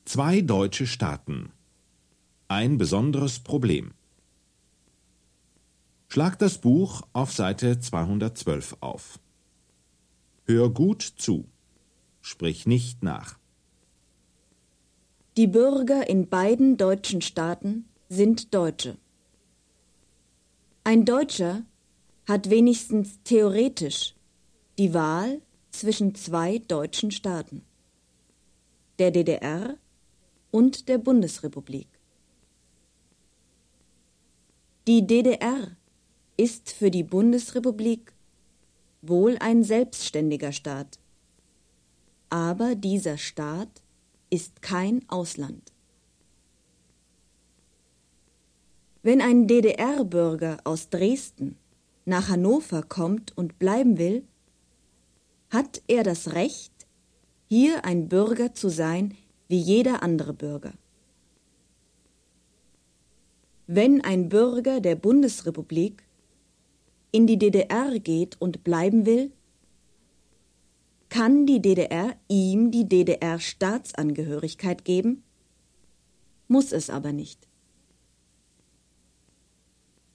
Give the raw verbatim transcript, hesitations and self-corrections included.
Zwei deutsche Staaten. Ein besonderes Problem. Schlag das Buch auf Seite zweihundertzwölf auf. Hör gut zu. Sprich nicht nach. Die Bürger in beiden deutschen Staaten sind Deutsche. Ein Deutscher hat wenigstens theoretisch die Wahl zwischen zwei deutschen Staaten, der D D R und der Bundesrepublik. Die D D R ist für die Bundesrepublik wohl ein selbstständiger Staat, aber dieser Staat ist kein Ausland. Wenn ein D D R-Bürger aus Dresden nach Hannover kommt und bleiben will, hat er das Recht, hier ein Bürger zu sein wie jeder andere Bürger. Wenn ein Bürger der Bundesrepublik in die D D R geht und bleiben will, kann die D D R ihm die D D R-Staatsangehörigkeit geben, muss es aber nicht.